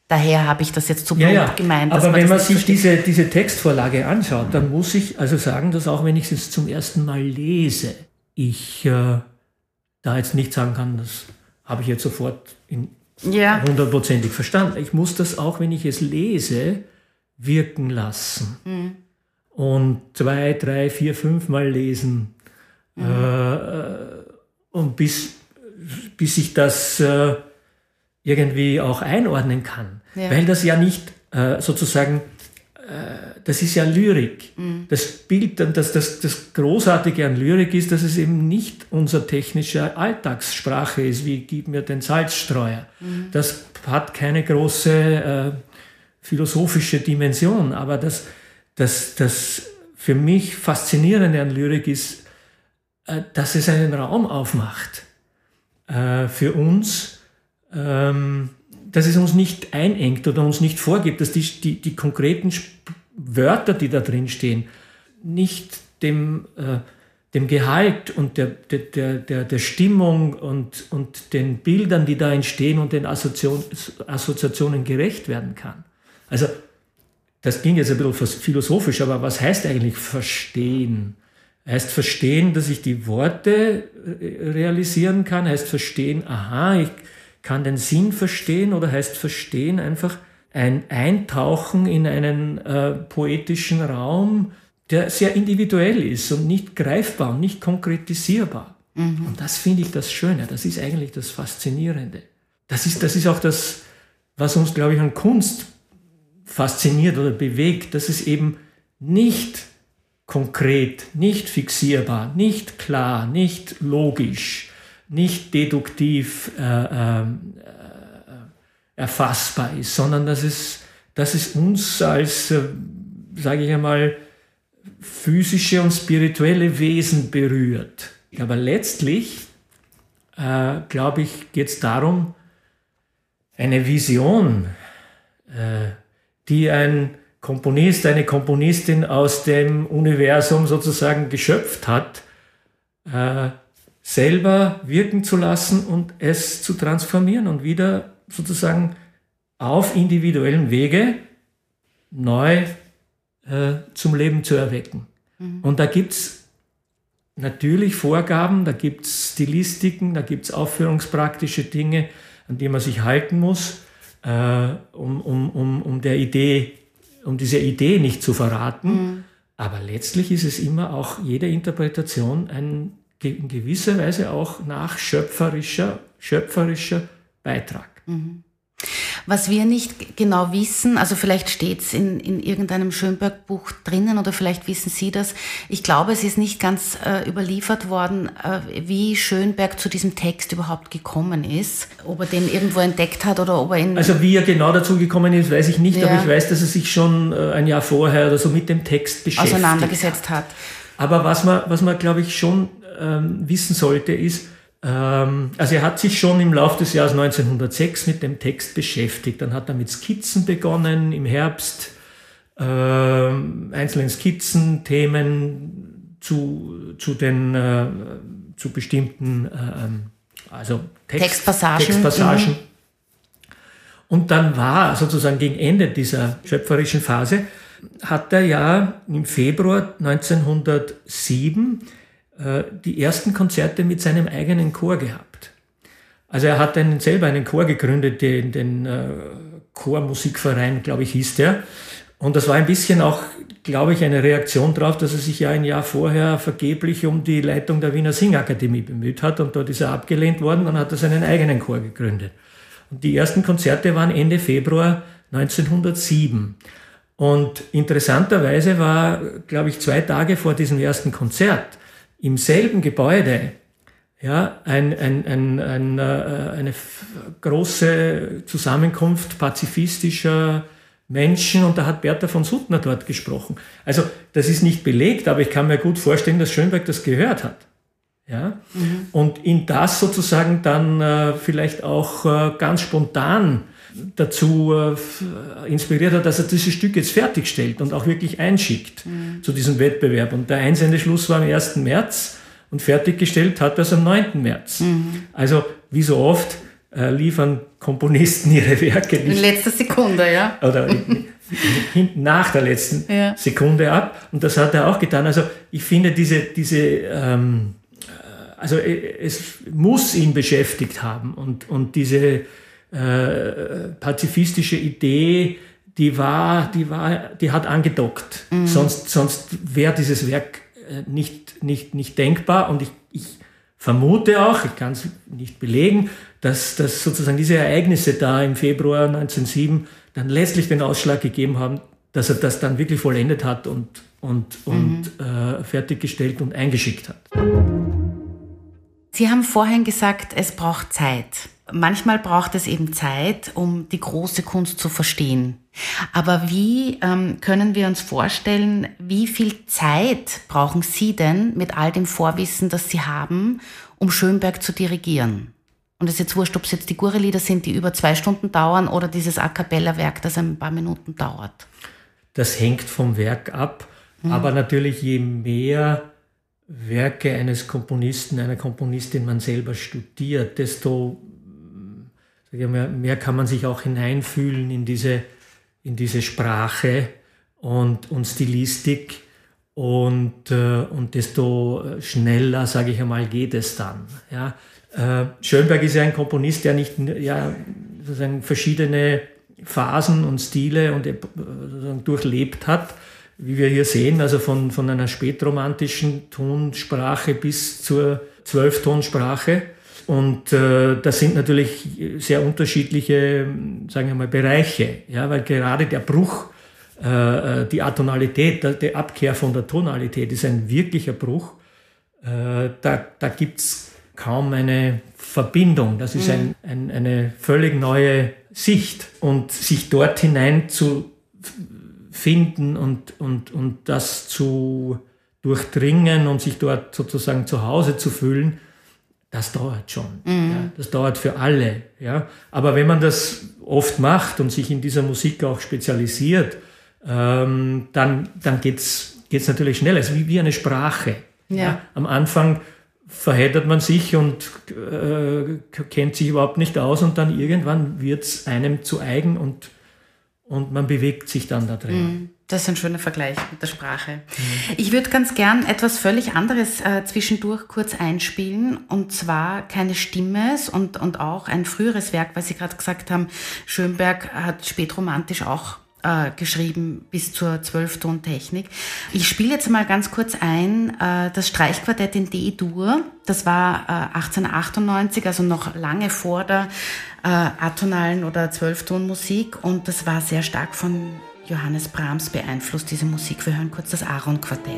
Daher habe ich das jetzt so ja, plump ja. gemeint. Aber man wenn man das sich diese, diese Textvorlage anschaut, dann muss ich also sagen, dass auch wenn ich es zum ersten Mal lese, ich äh, da jetzt nicht sagen kann, das habe ich jetzt sofort in ja. hundertprozentig verstanden. Ich muss das auch, wenn ich es lese, wirken lassen. Mhm. Und zwei, drei, vier, fünf Mal lesen. Mhm. Äh, und bis, bis ich das äh, irgendwie auch einordnen kann. Ja. Weil das ja nicht äh, sozusagen, äh, das ist ja Lyrik. Mhm. Das Bild, das, das, das Großartige an Lyrik ist, dass es eben nicht unsere technische Alltagssprache ist, wie gib mir den Salzstreuer. Mhm. Das hat keine große äh, philosophische Dimension, aber das, das, das für mich Faszinierende an Lyrik ist, äh, dass es einen Raum aufmacht äh, für uns, ähm, dass es uns nicht einengt oder uns nicht vorgibt, dass die, die, die konkreten Wörter, die da drin stehen, nicht dem, äh, dem Gehalt und der, der, der, der Stimmung und, und den Bildern, die da entstehen und den Assoziationen, Assoziationen gerecht werden kann. Also das ging jetzt ein bisschen philosophisch, aber was heißt eigentlich verstehen? Heißt verstehen, dass ich die Worte realisieren kann? Heißt verstehen, aha, ich kann den Sinn verstehen, oder heißt verstehen einfach ein Eintauchen in einen äh, poetischen Raum, der sehr individuell ist und nicht greifbar und nicht konkretisierbar. Mhm. Und das finde ich das Schöne, das ist eigentlich das Faszinierende. Das ist, das ist auch das, was uns, glaube ich, an Kunst fasziniert oder bewegt, dass es eben nicht konkret, nicht fixierbar, nicht klar, nicht logisch, nicht deduktiv äh, äh, erfassbar ist, sondern dass es, dass es uns als, äh, sage ich einmal, physische und spirituelle Wesen berührt. Aber letztlich, äh, glaube ich, geht es darum, eine Vision, äh, die ein Komponist, eine Komponistin aus dem Universum sozusagen geschöpft hat, äh, selber wirken zu lassen und es zu transformieren und wieder sozusagen auf individuellen Wege neu äh, zum Leben zu erwecken. Mhm. Und da gibt es natürlich Vorgaben, da gibt es Stilistiken, da gibt es aufführungspraktische Dinge, an die man sich halten muss, äh, um, um, um, um der Idee, um diese Idee nicht zu verraten. Mhm. Aber letztlich ist es immer auch jede Interpretation ein in gewisser Weise auch nachschöpferischer schöpferischer Beitrag. Mhm. Was wir nicht genau wissen, also vielleicht steht es in, in irgendeinem Schönberg-Buch drinnen oder vielleicht wissen Sie das, ich glaube, es ist nicht ganz äh, überliefert worden, äh, wie Schönberg zu diesem Text überhaupt gekommen ist, ob er den irgendwo entdeckt hat oder ob er ihn... Also wie er genau dazu gekommen ist, weiß ich nicht, ja. Aber ich weiß, dass er sich schon äh, ein Jahr vorher oder so mit dem Text beschäftigt auseinandergesetzt hat. Aber was man, was man glaube ich, schon ähm, wissen sollte, ist, ähm, also er hat sich schon im Laufe des Jahres neunzehnhundertsechs mit dem Text beschäftigt. Dann hat er mit Skizzen begonnen im Herbst, ähm, einzelnen Skizzen, Themen zu, zu, den, äh, zu bestimmten äh, also Text, Textpassagen. Textpassagen. Mhm. Und dann war sozusagen gegen Ende dieser schöpferischen Phase, hat er ja im Februar neunzehnhundertsieben äh, die ersten Konzerte mit seinem eigenen Chor gehabt. Also er hat einen, selber einen Chor gegründet, den, den äh, Chormusikverein, glaube ich, hieß der. Und das war ein bisschen auch, glaube ich, eine Reaktion darauf, dass er sich ja ein Jahr vorher vergeblich um die Leitung der Wiener Singakademie bemüht hat. Und dort ist er abgelehnt worden und hat er seinen eigenen Chor gegründet. Und die ersten Konzerte waren Ende Februar neunzehnhundertsieben. Und interessanterweise war, glaube ich, zwei Tage vor diesem ersten Konzert im selben Gebäude ja, ein, ein, ein, ein, eine große Zusammenkunft pazifistischer Menschen, und da hat Bertha von Suttner dort gesprochen. Also das ist nicht belegt, aber ich kann mir gut vorstellen, dass Schönberg das gehört hat. Ja? Mhm. Und ihn das sozusagen dann äh, vielleicht auch äh, ganz spontan dazu äh, inspiriert hat, dass er dieses Stück jetzt fertigstellt und auch wirklich einschickt mhm. zu diesem Wettbewerb. Und der Einsendeschluss war am ersten März und fertiggestellt hat er es am neunten März. Mhm. Also wie so oft äh, liefern Komponisten ihre Werke nicht. In letzter Sekunde, ja. Oder hinten nach der letzten ja. Sekunde ab. Und das hat er auch getan. Also ich finde diese, diese ähm, also es muss ihn beschäftigt haben. Und, und diese äh, pazifistische Idee, die war, die war, die hat angedockt. Mhm. Sonst, sonst wäre dieses Werk nicht, nicht, nicht denkbar. Und ich, ich vermute auch, ich kann es nicht belegen, dass, dass sozusagen diese Ereignisse da im Februar neunzehnhundertsieben dann letztlich den Ausschlag gegeben haben, dass er das dann wirklich vollendet hat und, und, und mhm. äh, fertiggestellt und eingeschickt hat. Sie haben vorhin gesagt, es braucht Zeit. Manchmal braucht es eben Zeit, um die große Kunst zu verstehen. Aber wie ähm, können wir uns vorstellen, wie viel Zeit brauchen Sie denn mit all dem Vorwissen, das Sie haben, um Schönberg zu dirigieren? Und es ist jetzt wurscht, ob es jetzt die Gurre-Lieder sind, die über zwei Stunden dauern, oder dieses A-Cappella-Werk, das ein paar Minuten dauert. Das hängt vom Werk ab. Mhm. Aber natürlich, je mehr Werke eines Komponisten, einer Komponistin man selber studiert, desto mehr, mehr kann man sich auch hineinfühlen in diese, in diese Sprache und, und Stilistik. Und, äh, und desto schneller, sage ich einmal, geht es dann. Ja. Schönberg ist ja ein Komponist, der nicht ja, sozusagen verschiedene Phasen und Stile und sozusagen durchlebt hat, wie wir hier sehen, also von, von einer spätromantischen Tonsprache bis zur Zwölftonsprache. Und äh, das sind natürlich sehr unterschiedliche, sagen wir mal, Bereiche, ja, weil gerade der Bruch, äh, die Atonalität, die Abkehr von der Tonalität ist ein wirklicher Bruch. Äh, da da gibt's kaum eine Verbindung. Das ist ein, ein, eine völlig neue Sicht. Und sich dort hinein zu finden und, und, und das zu durchdringen und sich dort sozusagen zu Hause zu fühlen, das dauert schon. Mhm. Ja, das dauert für alle. Ja. Aber wenn man das oft macht und sich in dieser Musik auch spezialisiert, ähm, dann, dann geht's, geht's natürlich schneller. Es ist wie, wie eine Sprache. Ja. Ja. Am Anfang verheddert man sich und äh, kennt sich überhaupt nicht aus und dann irgendwann wird es einem zu eigen und, und man bewegt sich dann da drin. Das ist ein schöner Vergleich mit der Sprache. Mhm. Ich würde ganz gern etwas völlig anderes äh, zwischendurch kurz einspielen, und zwar Keine Stimme und, und auch ein früheres Werk, weil Sie gerade gesagt haben, Schönberg hat spätromantisch auch äh, geschrieben bis zur Zwölftontechnik. Ich spiele jetzt mal ganz kurz ein äh, das Streichquartett in D-Dur. Das war äh, achtzehnhundertachtundneunzig, also noch lange vor der äh, atonalen oder Zwölftonmusik, und das war sehr stark von Johannes Brahms beeinflusst, diese Musik. Wir hören kurz das Aaron-Quartett.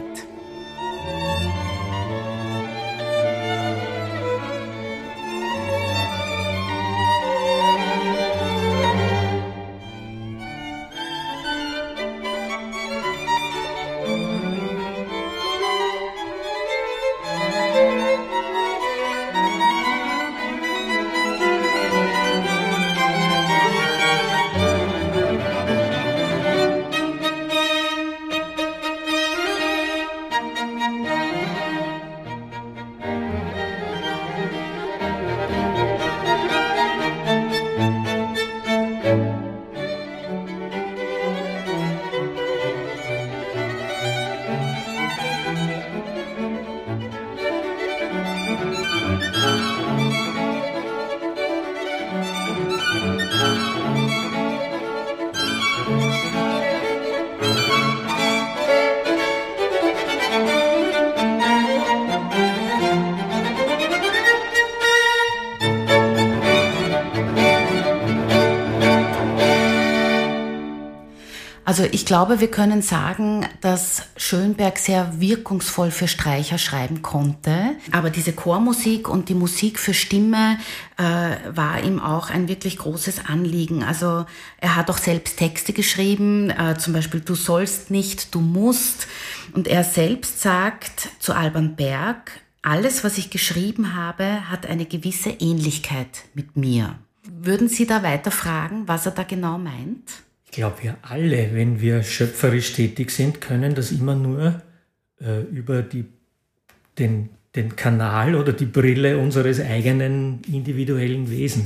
Also ich glaube, wir können sagen, dass Schönberg sehr wirkungsvoll für Streicher schreiben konnte. Aber diese Chormusik und die Musik für Stimme äh, war ihm auch ein wirklich großes Anliegen. Also er hat auch selbst Texte geschrieben, äh, zum Beispiel Du sollst nicht, du musst. Und er selbst sagt zu Alban Berg, alles, was ich geschrieben habe, hat eine gewisse Ähnlichkeit mit mir. Würden Sie da weiter fragen, was er da genau meint? Ich glaube, wir alle, wenn wir schöpferisch tätig sind, können das immer nur äh, über die, den, den Kanal oder die Brille unseres eigenen individuellen Wesens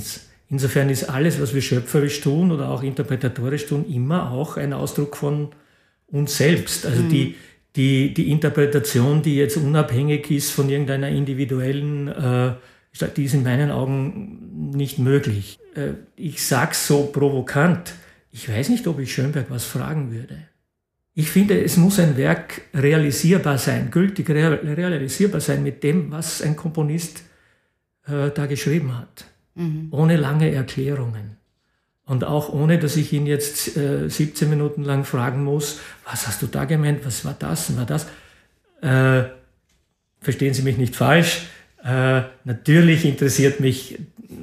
Insofern ist alles, was wir schöpferisch tun oder auch interpretatorisch tun, immer auch ein Ausdruck von uns selbst. Also mhm. die, die, die Interpretation, die jetzt unabhängig ist von irgendeiner individuellen, äh, die ist in meinen Augen nicht möglich. Äh, ich sag's so provokant, ich weiß nicht, ob ich Schönberg was fragen würde. Ich finde, es muss ein Werk realisierbar sein, gültig realisierbar sein mit dem, was ein Komponist äh, da geschrieben hat. Mhm. Ohne lange Erklärungen. Und auch ohne, dass ich ihn jetzt äh, siebzehn Minuten lang fragen muss, was hast du da gemeint, was war das, war das? Äh, verstehen Sie mich nicht falsch. Äh, natürlich interessiert mich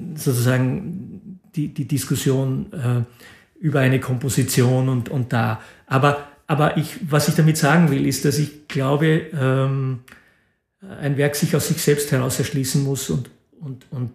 sozusagen die, die Diskussion äh, über eine Komposition und, und da. Aber Aber ich, was ich damit sagen will, ist, dass ich glaube, ähm, ein Werk sich aus sich selbst heraus erschließen muss und, und, und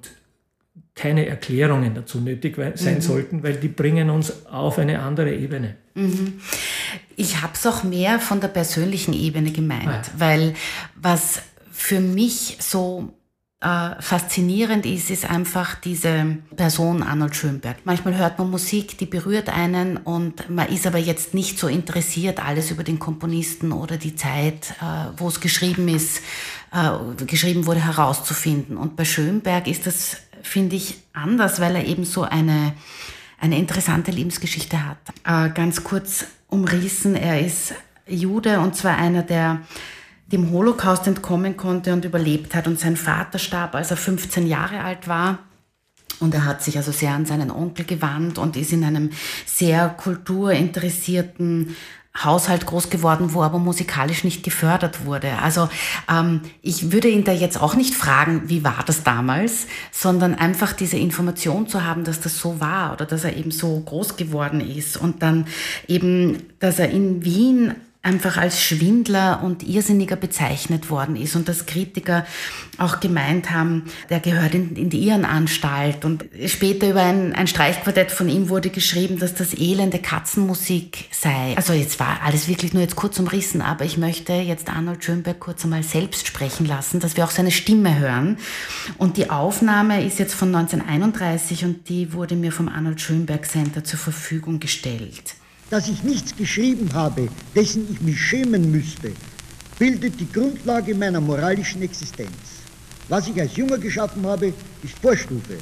keine Erklärungen dazu nötig sein mhm. sollten, weil die bringen uns auf eine andere Ebene. Mhm. Ich habe es auch mehr von der persönlichen Ebene gemeint, ah, ja. weil was für mich so Äh, faszinierend ist, ist einfach diese Person Arnold Schönberg. Manchmal hört man Musik, die berührt einen und man ist aber jetzt nicht so interessiert, alles über den Komponisten oder die Zeit, äh, wo es geschrieben ist, äh, geschrieben wurde, herauszufinden. Und bei Schönberg ist das, finde ich, anders, weil er eben so eine, eine interessante Lebensgeschichte hat. Äh, ganz kurz umrissen, er ist Jude und zwar einer, der dem Holocaust entkommen konnte und überlebt hat. Und sein Vater starb, als er fünfzehn Jahre alt war. Und er hat sich also sehr an seinen Onkel gewandt und ist in einem sehr kulturinteressierten Haushalt groß geworden, wo aber musikalisch nicht gefördert wurde. Also ähm, ich würde ihn da jetzt auch nicht fragen, wie war das damals, sondern einfach diese Information zu haben, dass das so war oder dass er eben so groß geworden ist. Und dann eben, dass er in Wien einfach als Schwindler und Irrsinniger bezeichnet worden ist und dass Kritiker auch gemeint haben, der gehört in, in die Irrenanstalt. Und später über ein, ein Streichquartett von ihm wurde geschrieben, dass das elende Katzenmusik sei. Also jetzt war alles wirklich nur jetzt kurz umrissen, aber ich möchte jetzt Arnold Schönberg kurz einmal selbst sprechen lassen, dass wir auch seine Stimme hören. Und die Aufnahme ist jetzt von neunzehnhunderteinunddreißig und die wurde mir vom Arnold Schönberg Center zur Verfügung gestellt. Dass ich nichts geschrieben habe, dessen ich mich schämen müsste, bildet die Grundlage meiner moralischen Existenz. Was ich als Junger geschaffen habe, ist Vorstufe.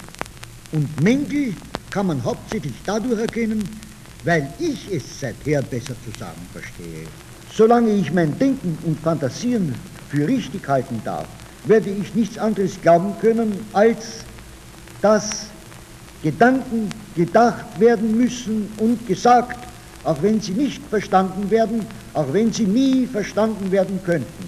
Und Mängel kann man hauptsächlich dadurch erkennen, weil ich es seither besser zu sagen verstehe. Solange ich mein Denken und Fantasieren für richtig halten darf, werde ich nichts anderes glauben können, als dass Gedanken gedacht werden müssen und gesagt, auch wenn sie nicht verstanden werden, auch wenn sie nie verstanden werden könnten.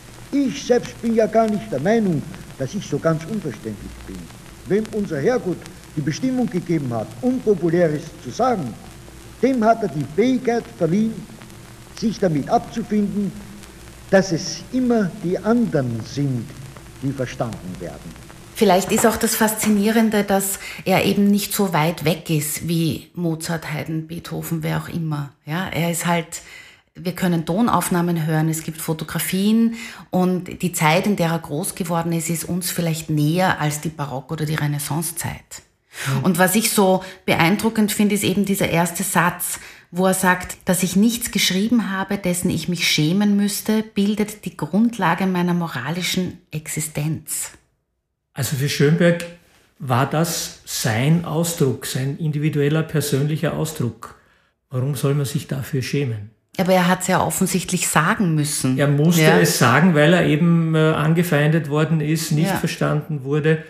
Ich selbst bin ja gar nicht der Meinung, dass ich so ganz unverständlich bin. Wem unser Herrgott die Bestimmung gegeben hat, Unpopuläres zu sagen, dem hat er die Fähigkeit verliehen, sich damit abzufinden, dass es immer die anderen sind, die verstanden werden. Vielleicht ist auch das Faszinierende, dass er eben nicht so weit weg ist wie Mozart, Haydn, Beethoven, wer auch immer. Ja, er ist halt, wir können Tonaufnahmen hören, es gibt Fotografien und die Zeit, in der er groß geworden ist, ist uns vielleicht näher als die Barock- oder die Renaissancezeit. Mhm. Und was ich so beeindruckend finde, ist eben dieser erste Satz, wo er sagt, dass ich nichts geschrieben habe, dessen ich mich schämen müsste, bildet die Grundlage meiner moralischen Existenz. Also für Schönberg war das sein Ausdruck, sein individueller, persönlicher Ausdruck. Warum soll man sich dafür schämen? Aber er hat es ja offensichtlich sagen müssen. Er musste ja. es sagen, weil er eben äh, angefeindet worden ist, nicht ja. verstanden wurde.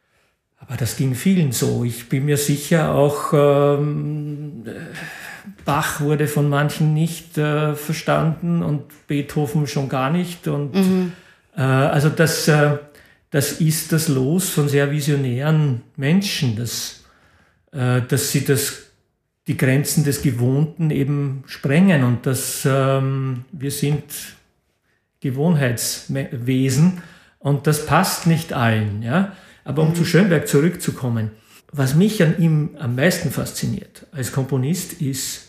Aber das ging vielen so. Ich bin mir sicher, auch ähm, Bach wurde von manchen nicht äh, verstanden und Beethoven schon gar nicht. Und mhm. äh, also das... Äh, Das ist das Los von sehr visionären Menschen, dass, äh, dass sie das, die Grenzen des Gewohnten eben sprengen und dass ähm, wir sind Gewohnheitswesen und das passt nicht allen. Ja? Aber um mhm. zu Schönberg zurückzukommen, was mich an ihm am meisten fasziniert als Komponist ist,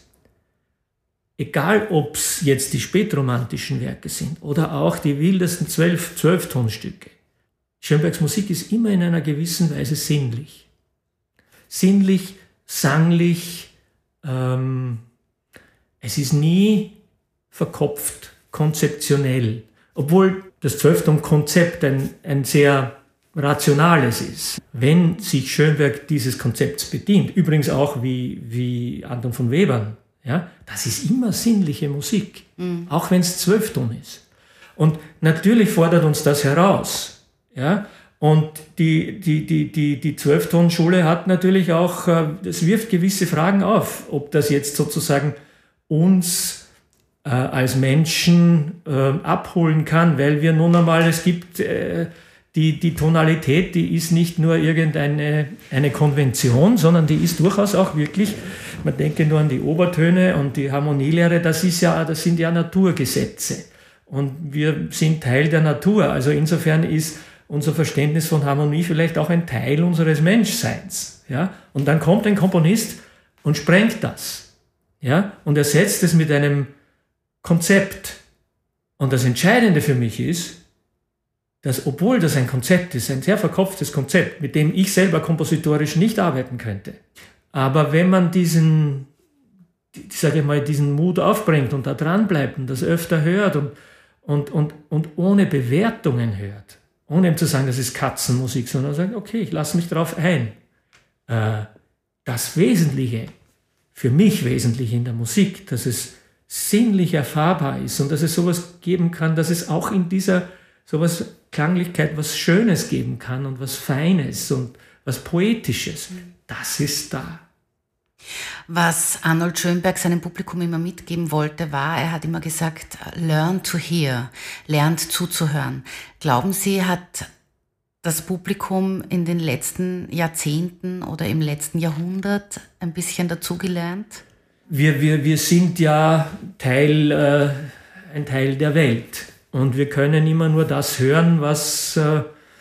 egal ob es jetzt die spätromantischen Werke sind oder auch die wildesten zwölf, Zwölftonstücke, Schönbergs Musik ist immer in einer gewissen Weise sinnlich. sinnlich, sanglich, ähm, es ist nie verkopft, konzeptionell, obwohl das Zwölfton-Konzept ein, ein sehr rationales ist. Wenn sich Schönberg dieses Konzepts bedient, übrigens auch wie, wie Anton von Webern, ja, das ist immer sinnliche Musik, mhm. auch wenn es Zwölfton ist. Und natürlich fordert uns das heraus. Ja? Und die, die, die, die, die Zwölftonschule hat natürlich auch, es wirft gewisse Fragen auf, ob das jetzt sozusagen uns äh, als Menschen äh, abholen kann, weil wir nun einmal, es gibt äh, die, die Tonalität, die ist nicht nur irgendeine eine Konvention, sondern die ist durchaus auch wirklich, man denke nur an die Obertöne und die Harmonielehre, das ist ja, das sind ja Naturgesetze. Und wir sind Teil der Natur. Also insofern ist unser Verständnis von Harmonie vielleicht auch ein Teil unseres Menschseins. Ja? Und dann kommt ein Komponist und sprengt das. Ja? Und ersetzt es mit einem Konzept. Und das Entscheidende für mich ist, dass obwohl das ein Konzept ist, ein sehr verkopftes Konzept, mit dem ich selber kompositorisch nicht arbeiten könnte, aber wenn man diesen, sage ich mal, diesen Mut aufbringt und da dran bleibt und das öfter hört und, und, und, und ohne Bewertungen hört, ohne ihm zu sagen, das ist Katzenmusik, sondern sagt, okay, ich lasse mich drauf ein. Äh, das Wesentliche, für mich Wesentliche in der Musik, dass es sinnlich erfahrbar ist und dass es sowas geben kann, dass es auch in dieser sowas Klanglichkeit was Schönes geben kann und was Feines und was Poetisches. Das ist da. Was Arnold Schönberg seinem Publikum immer mitgeben wollte, war, er hat immer gesagt, learn to hear, lernt zuzuhören. Glauben Sie, hat das Publikum in den letzten Jahrzehnten oder im letzten Jahrhundert ein bisschen dazugelernt? Wir, wir, wir sind ja Teil, äh, ein Teil der Welt und wir können immer nur das hören, was... Äh,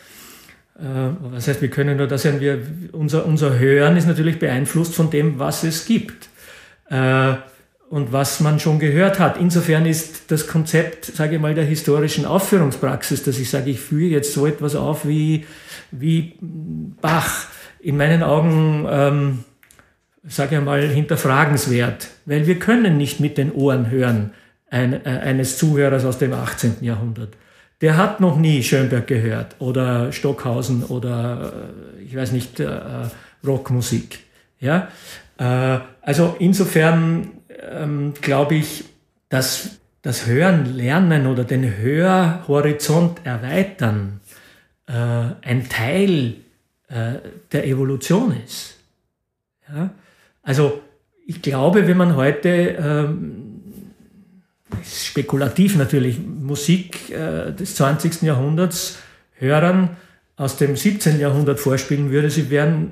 Was heißt, wir können nur das hören, wir, unser, unser Hören ist natürlich beeinflusst von dem, was es gibt äh, und was man schon gehört hat. Insofern ist das Konzept, sage ich mal, der historischen Aufführungspraxis, dass ich sage, ich führe jetzt so etwas auf wie, wie Bach, in meinen Augen, ähm, sage ich mal, hinterfragenswert, weil wir können nicht mit den Ohren hören ein, äh, eines Zuhörers aus dem achtzehnten Jahrhundert. Der hat noch nie Schönberg gehört oder Stockhausen oder, ich weiß nicht, äh, Rockmusik. Ja? Äh, also insofern ähm, glaube ich, dass das Hören lernen oder den Hörhorizont erweitern äh, ein Teil äh, der Evolution ist. Ja? Also ich glaube, wenn man heute... Ähm, spekulativ natürlich, Musik äh, des zwanzigsten Jahrhunderts Hörern aus dem siebzehnten Jahrhundert vorspielen würde, sie wären,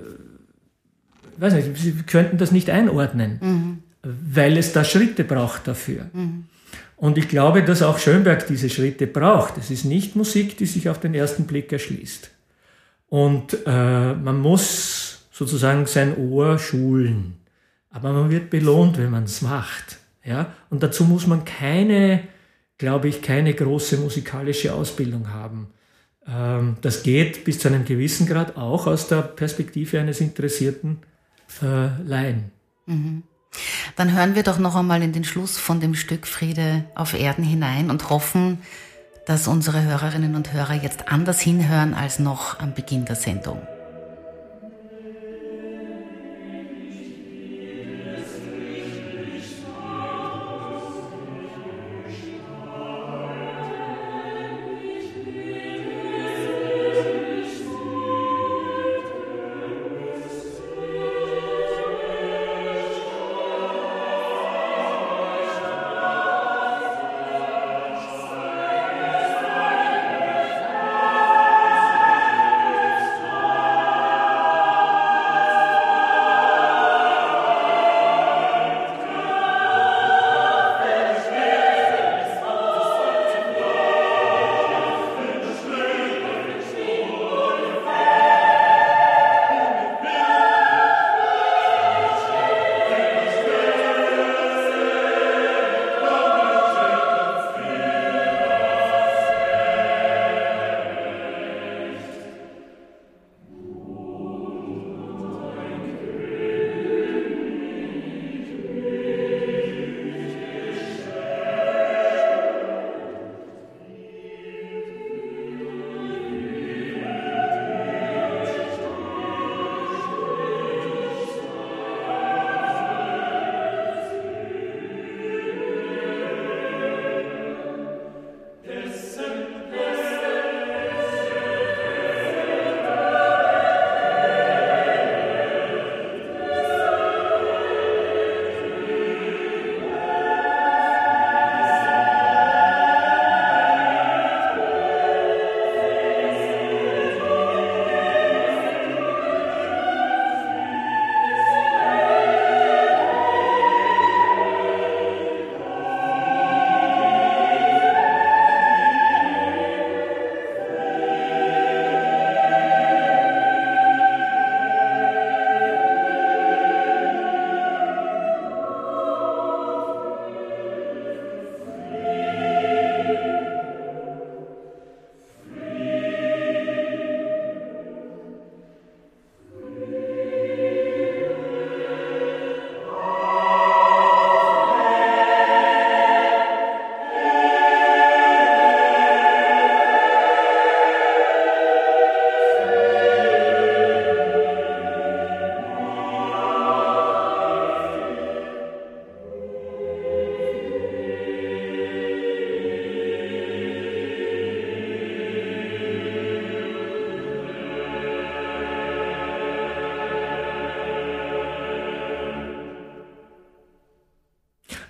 äh, weiß nicht, sie könnten das nicht einordnen, mhm. weil es da Schritte braucht dafür. Mhm. Und ich glaube, dass auch Schönberg diese Schritte braucht. Es ist nicht Musik, die sich auf den ersten Blick erschließt. Und äh, man muss sozusagen sein Ohr schulen. Aber man wird belohnt, wenn man es macht. Ja, und dazu muss man keine, glaube ich, keine große musikalische Ausbildung haben. Ähm, das geht bis zu einem gewissen Grad auch aus der Perspektive eines interessierten äh, Laien. Mhm. Dann hören wir doch noch einmal in den Schluss von dem Stück Friede auf Erden hinein und hoffen, dass unsere Hörerinnen und Hörer jetzt anders hinhören als noch am Beginn der Sendung.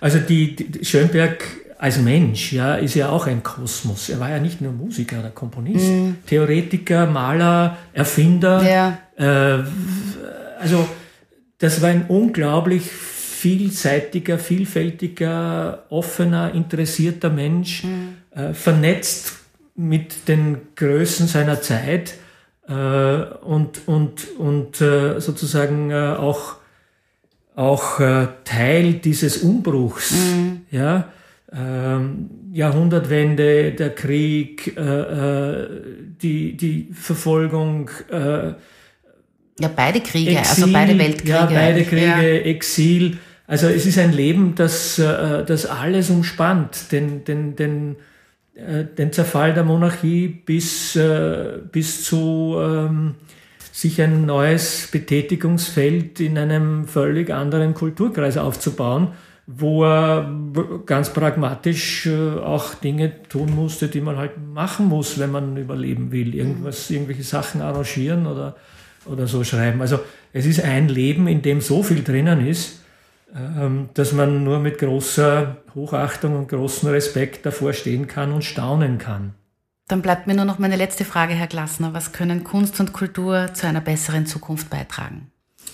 Also die, die Schönberg als Mensch, ja, ist ja auch ein Kosmos. Er war ja nicht nur Musiker oder Komponist, mm. Theoretiker, Maler, Erfinder. Ja. Äh, also das war ein unglaublich vielseitiger, vielfältiger, offener, interessierter Mensch, mm. äh, vernetzt mit den Größen seiner Zeit äh, und, und, und äh, sozusagen äh, auch, auch äh, Teil dieses Umbruchs, mm. ja. Ähm, Jahrhundertwende, der Krieg, äh, äh, die, die Verfolgung. Äh, ja, beide Kriege, Exil, also beide Weltkriege. Ja, beide Kriege, ja. Exil. Also es ist ein Leben, das, äh, das alles umspannt. Den, den, den, äh, den Zerfall der Monarchie bis, äh, bis zu ähm, sich ein neues Betätigungsfeld in einem völlig anderen Kulturkreis aufzubauen, wo er ganz pragmatisch auch Dinge tun musste, die man halt machen muss, wenn man überleben will. Irgendwas, irgendwelche Sachen arrangieren oder, oder so schreiben. Also es ist ein Leben, in dem so viel drinnen ist, dass man nur mit großer Hochachtung und großem Respekt davor stehen kann und staunen kann. Dann bleibt mir nur noch meine letzte Frage, Herr Glassner. Was können Kunst und Kultur zu einer besseren Zukunft beitragen?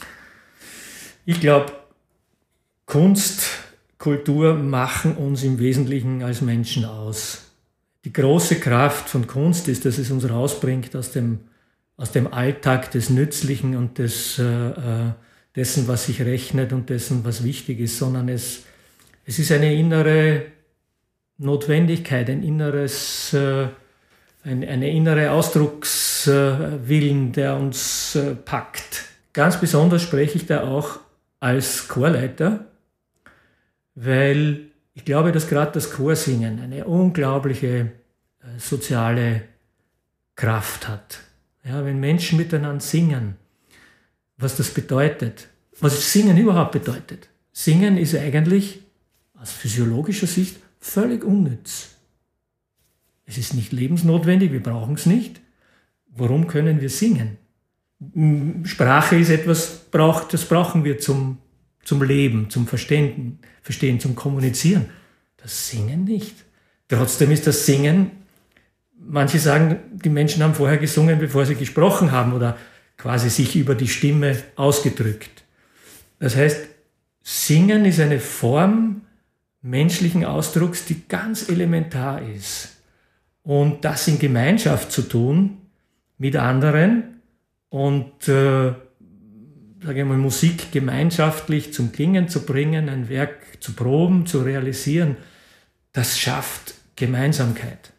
Ich glaube, Kunst, Kultur machen uns im Wesentlichen als Menschen aus. Die große Kraft von Kunst ist, dass es uns rausbringt aus dem, aus dem Alltag des Nützlichen und des, äh, dessen, was sich rechnet und dessen, was wichtig ist, sondern es, es ist eine innere Notwendigkeit, ein inneres, äh, ein, eine innere Ausdruckswillen, der uns äh, packt. Ganz besonders spreche ich da auch als Chorleiter, weil ich glaube, dass gerade das Chorsingen eine unglaubliche äh, soziale Kraft hat. Ja, wenn Menschen miteinander singen, was das bedeutet, was Singen überhaupt bedeutet. Singen ist eigentlich aus physiologischer Sicht völlig unnütz. Es ist nicht lebensnotwendig, wir brauchen es nicht. Warum können wir singen? Sprache ist etwas, das brauchen wir zum zum Leben, zum Verstehen, Verstehen, zum Kommunizieren. Das Singen nicht. Trotzdem ist das Singen, manche sagen, die Menschen haben vorher gesungen, bevor sie gesprochen haben oder quasi sich über die Stimme ausgedrückt. Das heißt, Singen ist eine Form menschlichen Ausdrucks, die ganz elementar ist. Und das in Gemeinschaft zu tun mit anderen und äh, sage ich mal, Musik gemeinschaftlich zum Klingen zu bringen, ein Werk zu proben, zu realisieren, das schafft Gemeinsamkeit.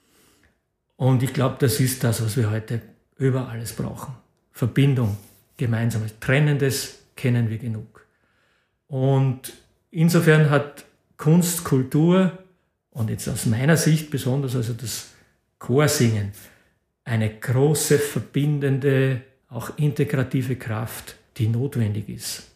Und ich glaube, das ist das, was wir heute über alles brauchen. Verbindung, Gemeinsames. Trennendes kennen wir genug. Und insofern hat Kunst, Kultur und jetzt aus meiner Sicht besonders also das Chorsingen eine große, verbindende, auch integrative Kraft, die notwendig ist.